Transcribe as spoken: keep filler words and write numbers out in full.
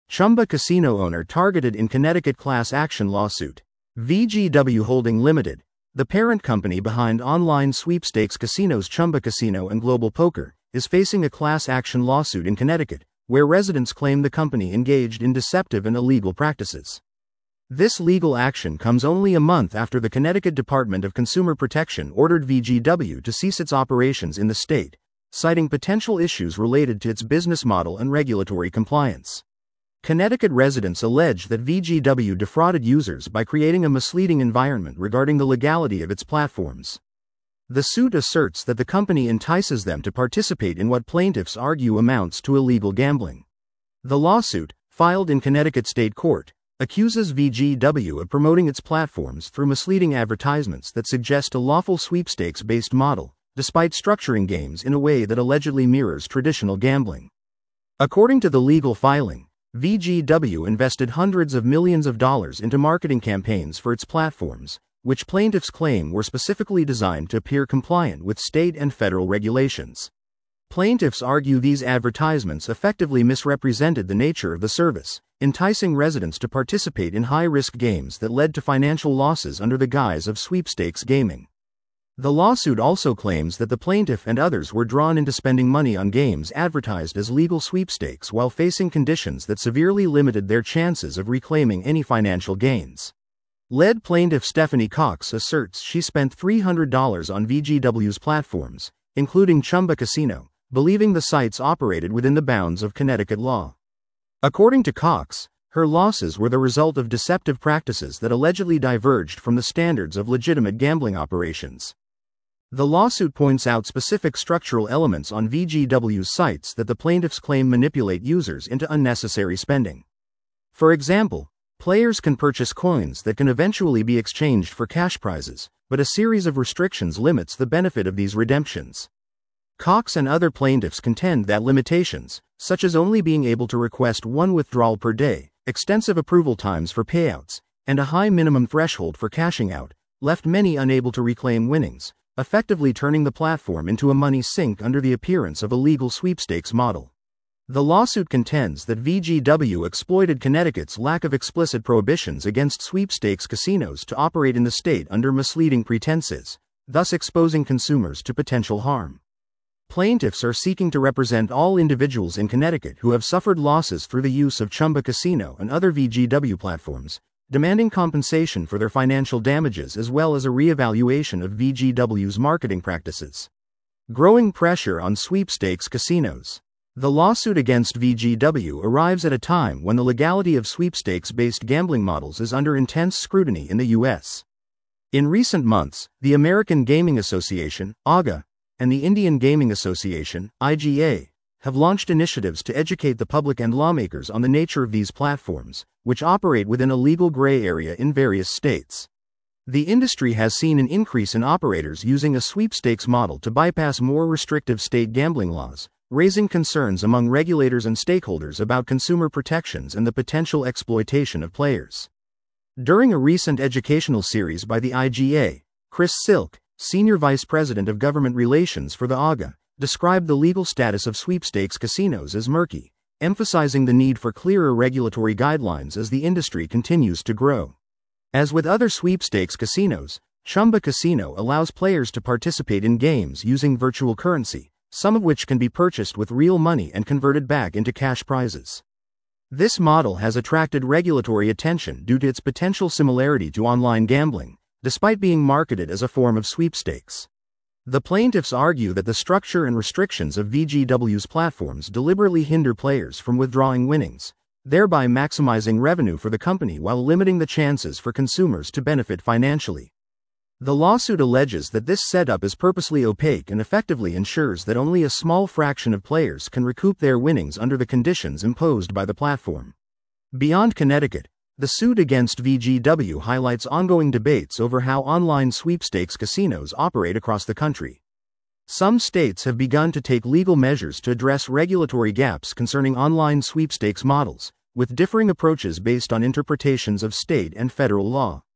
Chumba Casino owner targeted in Connecticut class action lawsuit. V G W Holding Limited, the parent company behind online sweepstakes casinos Chumba Casino and Global Poker, is facing a class action lawsuit in Connecticut, where residents claim the company engaged in deceptive and illegal practices. This legal action comes only a month after the Connecticut Department of Consumer Protection ordered V G W to cease its operations in the state, citing potential issues related to its business model and regulatory compliance. Connecticut residents allege that V G W defrauded users by creating a misleading environment regarding the legality of its platforms. The suit asserts that the company entices them to participate in what plaintiffs argue amounts to illegal gambling. The lawsuit, filed in Connecticut State Court, accuses V G W of promoting its platforms through misleading advertisements that suggest a lawful sweepstakes-based model, despite structuring games in a way that allegedly mirrors traditional gambling. According to the legal filing, V G W invested hundreds of millions of dollars into marketing campaigns for its platforms, which plaintiffs claim were specifically designed to appear compliant with state and federal regulations. Plaintiffs argue these advertisements effectively misrepresented the nature of the service, enticing residents to participate in high-risk games that led to financial losses under the guise of sweepstakes gaming. The lawsuit also claims that the plaintiff and others were drawn into spending money on games advertised as legal sweepstakes while facing conditions that severely limited their chances of reclaiming any financial gains. Lead plaintiff Stephanie Cox asserts she spent three hundred dollars on V G W's platforms, including Chumba Casino, believing the sites operated within the bounds of Connecticut law. According to Cox, her losses were the result of deceptive practices that allegedly diverged from the standards of legitimate gambling operations. The lawsuit points out specific structural elements on V G W's sites that the plaintiffs claim manipulate users into unnecessary spending. For example, players can purchase coins that can eventually be exchanged for cash prizes, but a series of restrictions limits the benefit of these redemptions. Cox and other plaintiffs contend that limitations, such as only being able to request one withdrawal per day, extensive approval times for payouts, and a high minimum threshold for cashing out, left many unable to reclaim winnings, effectively turning the platform into a money sink under the appearance of a legal sweepstakes model. The lawsuit contends that V G W exploited Connecticut's lack of explicit prohibitions against sweepstakes casinos to operate in the state under misleading pretenses, thus exposing consumers to potential harm. Plaintiffs are seeking to represent all individuals in Connecticut who have suffered losses through the use of Chumba Casino and other V G W platforms, demanding compensation for their financial damages as well as a re-evaluation of V G W's marketing practices. Growing pressure on sweepstakes casinos. The lawsuit against V G W arrives at a time when the legality of sweepstakes-based gambling models is under intense scrutiny in the U S. In recent months, the American Gaming Association, A G A, and the Indian Gaming Association, I G A, have launched initiatives to educate the public and lawmakers on the nature of these platforms, which operate within a legal gray area in various states. The industry has seen an increase in operators using a sweepstakes model to bypass more restrictive state gambling laws, raising concerns among regulators and stakeholders about consumer protections and the potential exploitation of players. During a recent educational series by the I G A, Chris Silk, Senior Vice President of Government Relations for the A G A, described the legal status of sweepstakes casinos as murky, emphasizing the need for clearer regulatory guidelines as the industry continues to grow. As with other sweepstakes casinos, Chumba Casino allows players to participate in games using virtual currency, some of which can be purchased with real money and converted back into cash prizes. This model has attracted regulatory attention due to its potential similarity to online gambling, despite being marketed as a form of sweepstakes. The plaintiffs argue that the structure and restrictions of V G W's platforms deliberately hinder players from withdrawing winnings, thereby maximizing revenue for the company while limiting the chances for consumers to benefit financially. The lawsuit alleges that this setup is purposely opaque and effectively ensures that only a small fraction of players can recoup their winnings under the conditions imposed by the platform. Beyond Connecticut, the suit against V G W highlights ongoing debates over how online sweepstakes casinos operate across the country. Some states have begun to take legal measures to address regulatory gaps concerning online sweepstakes models, with differing approaches based on interpretations of state and federal law.